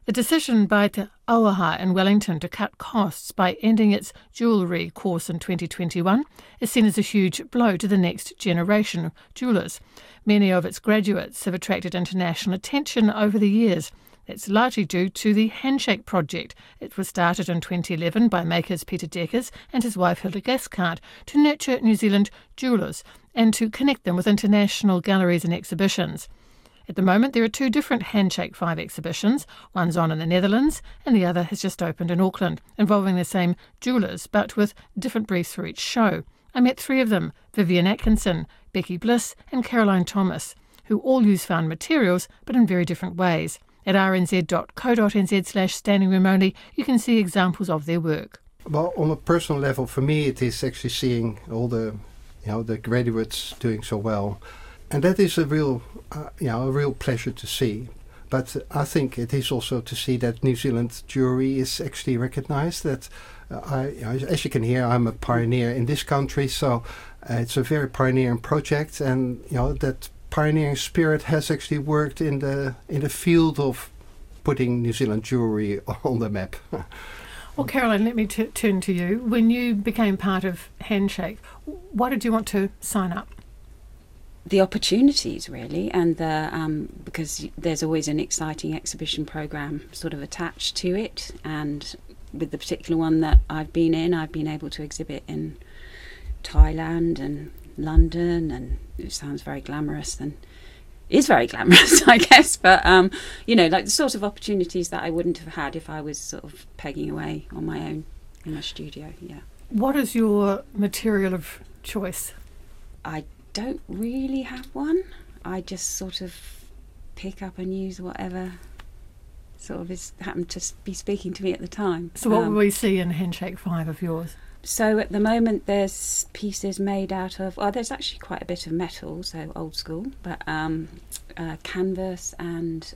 The decision by Te Auaha in Wellington to cut costs by ending its jewellery course in 2021 is seen as a huge blow to the next generation of jewellers. Many of its graduates have attracted international attention over the years. That's largely due to the Handshake Project. It was started in 2011 by makers Peter Deckers and his wife Hilda Gascard to nurture New Zealand jewellers and to connect them with international galleries and exhibitions. At the moment, there are two different Handshake 5 exhibitions. One's on in the Netherlands and the other has just opened in Auckland, involving the same jewellers but with different briefs for each show. I met three of them, Vivian Atkinson, Becky Bliss and Caroline Thomas, who all use found materials but in very different ways. At rnz.co.nz/standing room only, you can see examples of their work. Well, on a personal level, for me, it is actually seeing all the graduates doing so well. And that is a real pleasure to see. But I think it is also to see that New Zealand jewellery is actually recognised. That as you can hear, I'm a pioneer in this country, so it's a very pioneering project, and that pioneering spirit has actually worked in the field of putting New Zealand jewellery on the map. Well, Caroline, let me turn to you. When you became part of Handshake, why did you want to sign up? The opportunities, really, and because there's always an exciting exhibition programme sort of attached to it, and with the particular one that I've been in, I've been able to exhibit in Thailand and London, and it sounds very glamorous and is very glamorous, I guess, but like the sort of opportunities that I wouldn't have had if I was sort of pegging away on my own in my studio. Yeah. What is your material of choice? I don't really have one. I just sort of pick up and use whatever sort of happened to be speaking to me at the time. So what will we see in Handshake 5 of yours? So at the moment there's pieces made out of, there's actually quite a bit of metal, so old school, but canvas and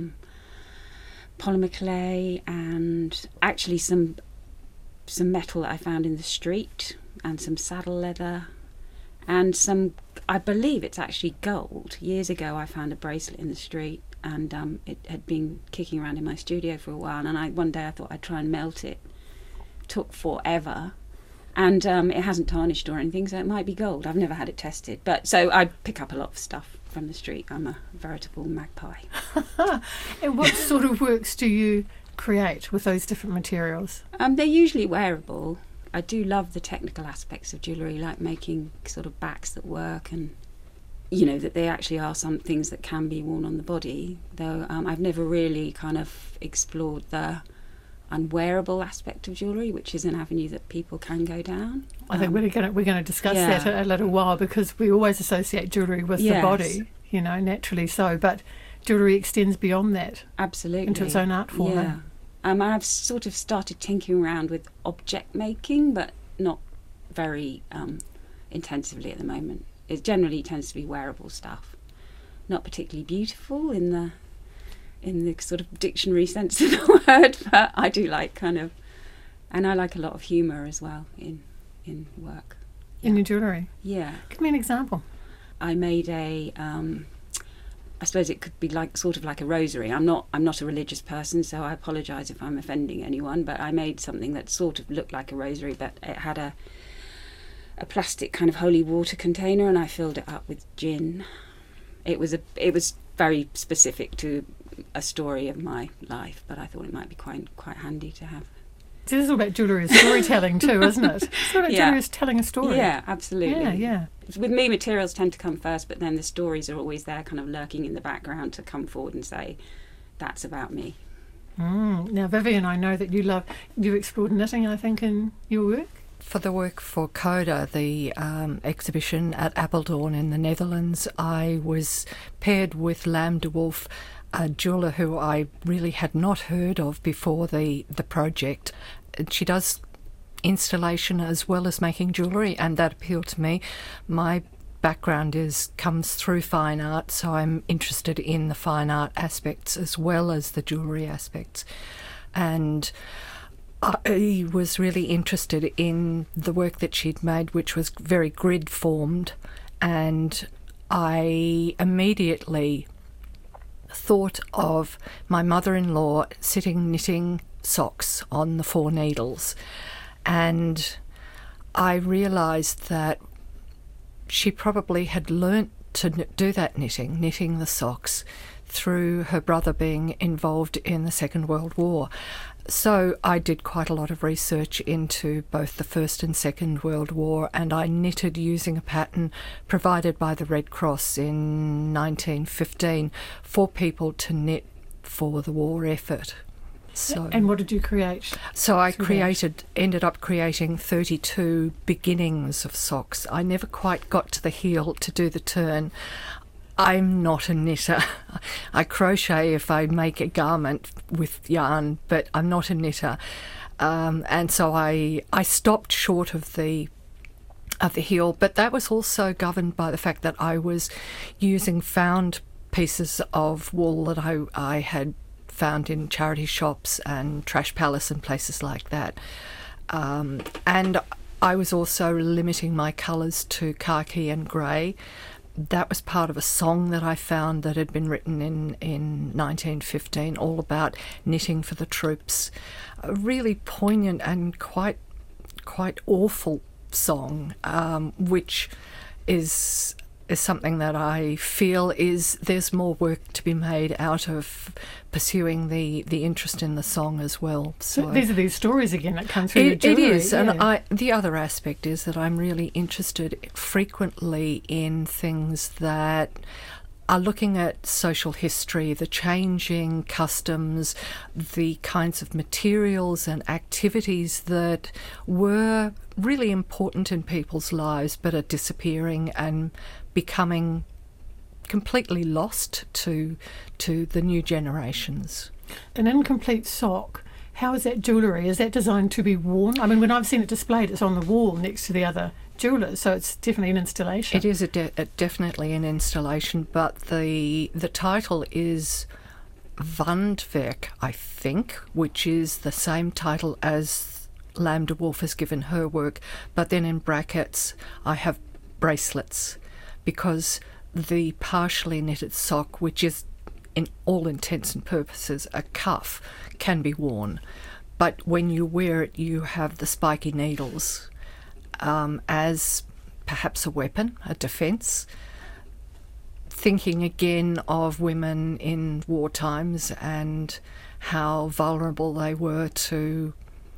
polymer clay, and actually some metal that I found in the street, and some saddle leather, and I believe it's actually gold. Years ago I found a bracelet in the street, and it had been kicking around in my studio for a while, and one day I thought I'd try and melt it. Took forever, and it hasn't tarnished or anything, so it might be gold. I've never had it tested, but so I pick up a lot of stuff from the street. I'm a veritable magpie. And what sort of works do you create with those different materials? They're usually wearable. I do love the technical aspects of jewellery, like making sort of backs that work, and that they actually are some things that can be worn on the body, though I've never really kind of explored the unwearable aspect of jewellery, which is an avenue that people can go down. I think we're going to discuss that a little while, because we always associate jewellery with the body, naturally so, but jewellery extends beyond that. Absolutely. Into its own art form. Yeah. I've sort of started tinkering around with object making, but not very intensively at the moment. It generally tends to be wearable stuff, not particularly beautiful in the sort of dictionary sense of the word, but I do like and I like a lot of humour as well in work. Yeah. In your jewellery? Yeah. Give me an example. I made I suppose it could be sort of like a rosary. I'm not a religious person, so I apologise if I'm offending anyone, but I made something that sort of looked like a rosary, but it had a plastic kind of holy water container, and I filled it up with gin. It was very specific to a story of my life, but I thought it might be quite handy to have. So this is all about jewellery as storytelling too, isn't it? It's all about jewellery as telling a story. Yeah, absolutely. Yeah. With me, materials tend to come first, but then the stories are always there, kind of lurking in the background to come forward and say, that's about me. Now, Vivian, I know that you've explored knitting, I think, in your work. For the work for Coda, the exhibition at Apeldoorn in the Netherlands, I was paired with Lam de Wolf, a jeweller who I really had not heard of before the project. She does installation as well as making jewellery, and that appealed to me. My background comes through fine art, so I'm interested in the fine art aspects as well as the jewellery aspects. And I was really interested in the work that she'd made, which was very grid formed, and I immediately thought of my mother-in-law sitting knitting socks on the 4 needles, and I realised that she probably had learnt to do that knitting the socks, through her brother being involved in the Second World War. So I did quite a lot of research into both the First and Second World War, and I knitted using a pattern provided by the Red Cross in 1915 for people to knit for the war effort. So, and what did you create? So I ended up creating 32 beginnings of socks. I never quite got to the heel to do the turn. I'm not a knitter. I crochet if I make a garment with yarn, but I'm not a knitter. And so I stopped short of the heel, but that was also governed by the fact that I was using found pieces of wool that I had found in charity shops and Trash Palace and places like that. And I was also limiting my colours to khaki and grey. That was part of a song that I found that had been written in 1915, all about knitting for the troops. A really poignant and quite awful song, which is something that I feel there's more work to be made out of pursuing the interest in the song as well. So these are these stories again that come through your jewellery. It is, and the other aspect is that I'm really interested frequently in things that are looking at social history, the changing customs, the kinds of materials and activities that were really important in people's lives but are disappearing and becoming completely lost to the new generations. An incomplete sock, how is that jewellery? Is that designed to be worn? I mean, when I've seen it displayed, it's on the wall next to the other jewellers, so it's definitely an installation. It is definitely an installation, but the title is Wandwerk, I think, which is the same title as Lam de Wolf has given her work, but then in brackets I have bracelets, because the partially knitted sock, which is in all intents and purposes a cuff, can be worn, but when you wear it you have the spiky needles as perhaps a weapon, a defence. Thinking again of women in war times and how vulnerable they were to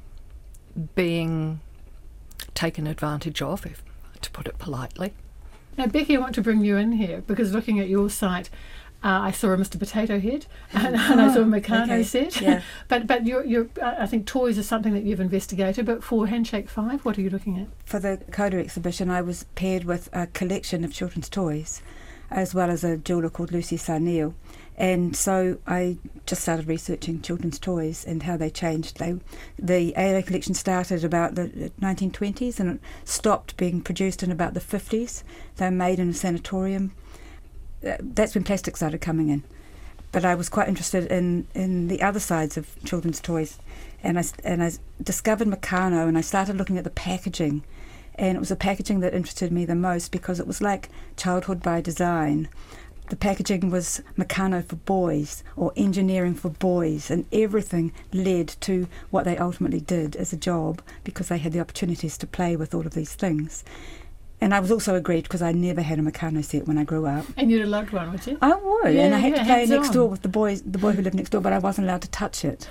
being taken advantage of, to put it politely. Now, Becky, I want to bring you in here because looking at your site, I saw a Mr. Potato Head and I saw a Meccano set. Yeah. but your I think toys are something that you've investigated. But for Handshake 5, what are you looking at? For the Coda exhibition, I was paired with a collection of children's toys, as well as a jeweller called Lucy Sarneal. And so I just started researching children's toys and how they changed. The ALA collection started about the 1920s and it stopped being produced in about the 50s. They were made in a sanatorium. That's when plastic started coming in. But I was quite interested in the other sides of children's toys. And I discovered Meccano, and I started looking at the packaging. And it was the packaging that interested me the most because it was like childhood by design. The packaging was Meccano for boys, or engineering for boys, and everything led to what they ultimately did as a job because they had the opportunities to play with all of these things. And I was also aggrieved because I never had a Meccano set when I grew up. And you'd have loved one, would you? I would, yeah, and I had to play next on. door with the boy who lived next door, but I wasn't allowed to touch it.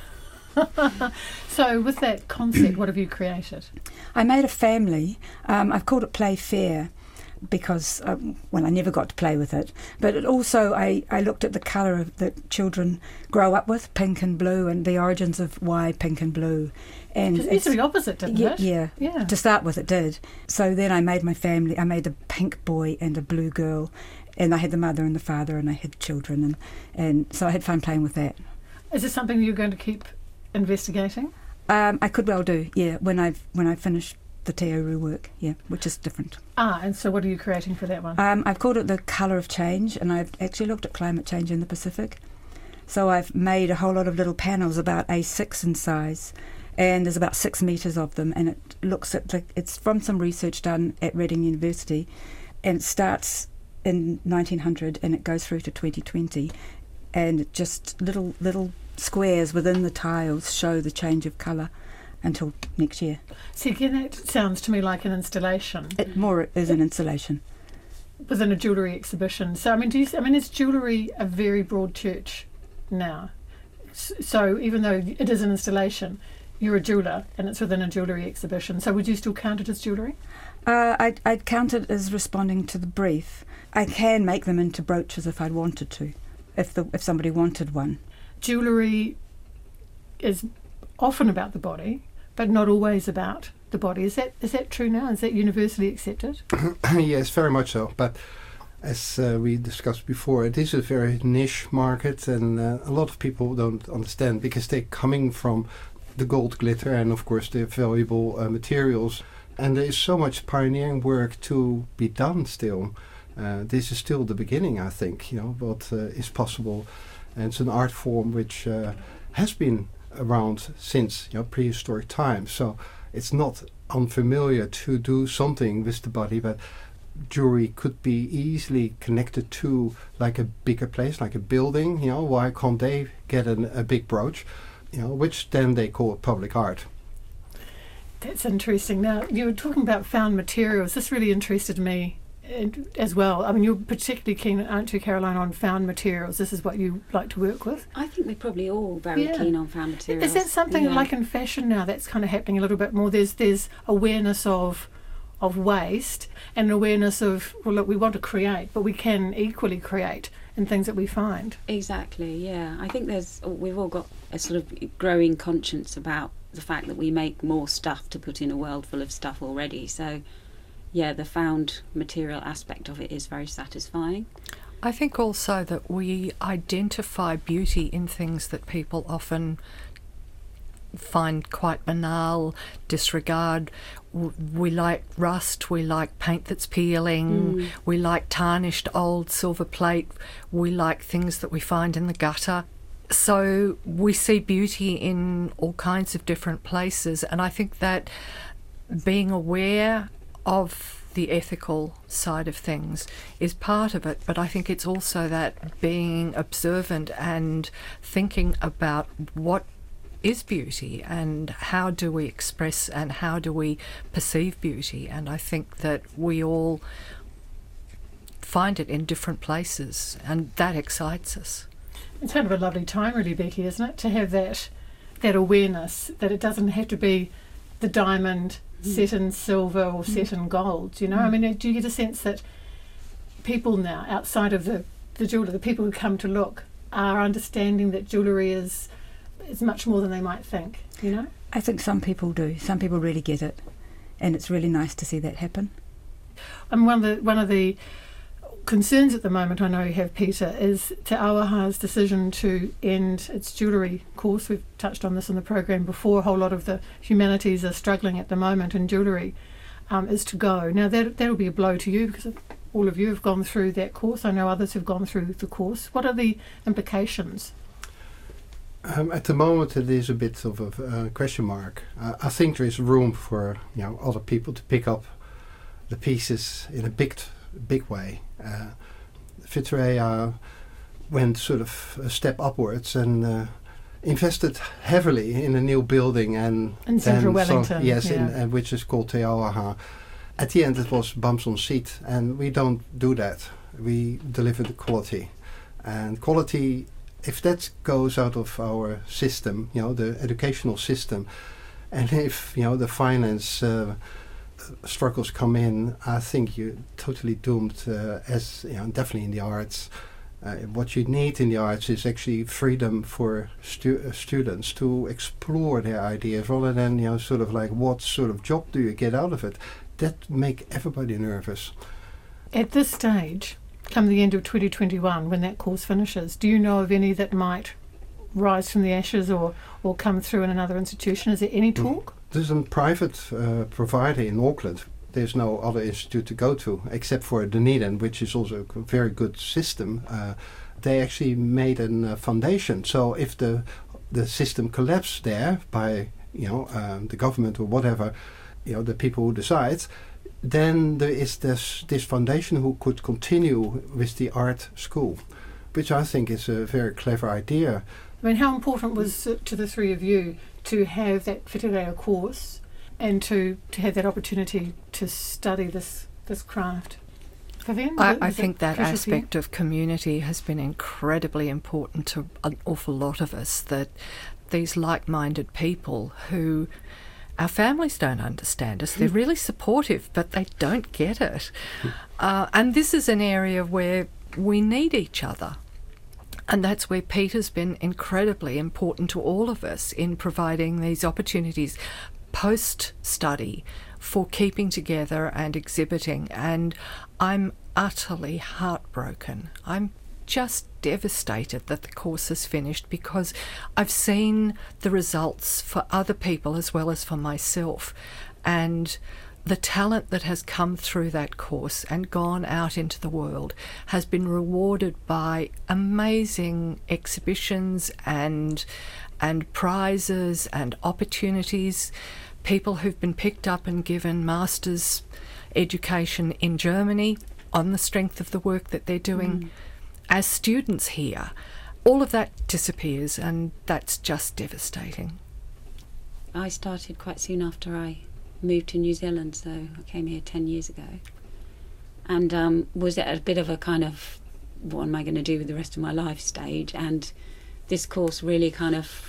So with that concept, what have you created? I made a family. I've called it Play Fair because, I never got to play with it. But it also, I looked at the colour that children grow up with, pink and blue, and the origins of why pink and blue. And it used to be opposite, didn't it? Yeah. To start with, it did. So then I made my family. I made a pink boy and a blue girl, and I had the mother and the father, and I had children, and so I had fun playing with that. Is this something you're going to keep investigating? I could well do, yeah, when I finish the Te Uru work, yeah, which is different. And so what are you creating for that one? I've called it The Colour of Change, and I've actually looked at climate change in the Pacific. So I've made a whole lot of little panels about A6 in size, and there's about 6 metres of them, and it looks at it's from some research done at Reading University, and it starts in 1900 and it goes through to 2020. and just little squares within the tiles show the change of colour until next year. See, again, that sounds to me like an installation. It more is an installation. Within a jewellery exhibition. So, is jewellery a very broad church now? So, even though it is an installation, you're a jeweller and it's within a jewellery exhibition. So, would you still count it as jewellery? I'd count it as responding to the brief. I can make them into brooches if I wanted to, if somebody wanted one. Jewellery is often about the body, but not always about the body. Is that true now? Is that universally accepted? Yes, very much so. But as we discussed before, it is a very niche market, and a lot of people don't understand because they're coming from the gold glitter and, of course, the valuable materials. And there is so much pioneering work to be done still. This is still the beginning, I think, what is possible. And it's an art form which has been around since prehistoric times. So it's not unfamiliar to do something with the body, but jewelry could be easily connected to like a bigger place, like a building. Why can't they get a big brooch, which then they call public art? That's interesting. Now, you were talking about found materials. This really interested me as well. You're particularly keen, aren't you, Caroline, on found materials? This is what you like to work with? I think we're probably all very keen on found materials. Is that something like in fashion now that's kind of happening a little bit more? There's awareness of waste and awareness of, well, look, we want to create, but we can equally create in things that we find. Exactly, yeah. I think we've all got a sort of growing conscience about the fact that we make more stuff to put in a world full of stuff already. So, yeah, the found material aspect of it is very satisfying. I think also that we identify beauty in things that people often find quite banal, disregard. We like rust, we like paint that's peeling, we like tarnished old silver plate, we like things that we find in the gutter. So we see beauty in all kinds of different places, and I think that being aware of the ethical side of things is part of it, but I think it's also that being observant and thinking about what is beauty and how do we express and how do we perceive beauty. And I think that we all find it in different places, and that excites us. It's kind of a lovely time, really, Becky, isn't it, to have that awareness that it doesn't have to be the diamond set in silver or set in gold, do you get a sense that people now, outside of the jeweller, the people who come to look, are understanding that jewellery is much more than they might think, I think some people do. Some people really get it, and it's really nice to see that happen. And one of the concerns at the moment, I know you have, Peter, is Te Auaha's decision to end its jewellery course. We've touched on this in the program before. A whole lot of the humanities are struggling at the moment, and jewellery is to go. Now that'll be a blow to you because all of you have gone through that course. I know others have gone through the course. What are the implications? At the moment, it is a bit of a question mark. I think there is room for other people to pick up the pieces in a big way. Vitrea went sort of a step upwards and invested heavily in a new building and in central Wellington, which is called Te Auaha. At the end, it was bumps on seat, and we don't do that. We deliver the quality, and quality. If that goes out of our system, the educational system, and if the finance struggles come in, I think you're totally doomed. As definitely in the arts, what you need in the arts is actually freedom for students to explore their ideas, rather than sort of like what sort of job do you get out of it. That make everybody nervous. At this stage, come the end of 2021, when that course finishes, do you know of any that might rise from the ashes or come through in another institution? Is there any talk? There's a private provider in Auckland. There's no other institute to go to except for Dunedin, which is also a very good system. They actually made a foundation. So if the system collapses there by the government or whatever, the people who decide, then there is this foundation who could continue with the art school. which I think is a very clever idea. I mean, how important was it to the three of you to have that Whitireia course and to have that opportunity to study this craft? Vivian, I think that aspect of community has been incredibly important to an awful lot of us, that these like-minded people who our families don't understand us. They're really supportive, but they don't get it. And this is an area where we need each other. And that's where Peter's been incredibly important to all of us in providing these opportunities post-study for keeping together and exhibiting. And I'm utterly heartbroken. I'm just devastated that the course is finished, because I've seen the results for other people as well as for myself, and the talent that has come through that course and gone out into the world has been rewarded by amazing exhibitions and prizes and opportunities. People who've been picked up and given master's education in Germany on the strength of the work that they're doing as students here. All of that disappears, and that's just devastating. I started quite soon after I moved to New Zealand, so I came here 10 years ago, and was at a bit of a kind of, what am I going to do with the rest of my life stage, and this course really kind of,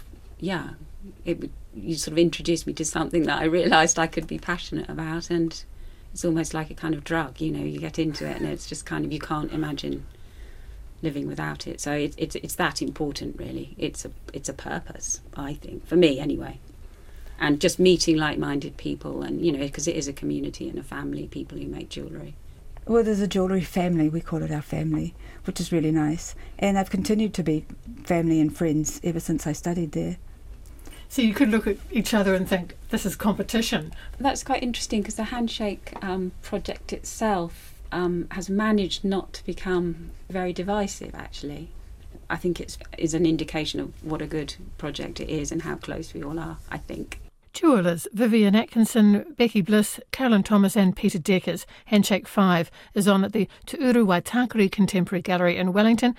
you sort of introduced me to something that I realised I could be passionate about, and it's almost like a kind of drug, you get into it and it's just kind of, you can't imagine living without it. So it's that important, really. It's a purpose, I think, for me anyway. And just meeting like-minded people, and because it is a community and a family, people who make jewellery. Well, there's a jewellery family, we call it our family, which is really nice. And I've continued to be family and friends ever since I studied there. So you could look at each other and think, this is competition. That's quite interesting, because the Handshake project itself has managed not to become very divisive, actually. I think it is an indication of what a good project it is and how close we all are, I think. Jewellers Vivian Atkinson, Becky Bliss, Carolyn Thomas and Peter Deckers. Handshake 5 is on at the Te Uru Waitakere Contemporary Gallery in Wellington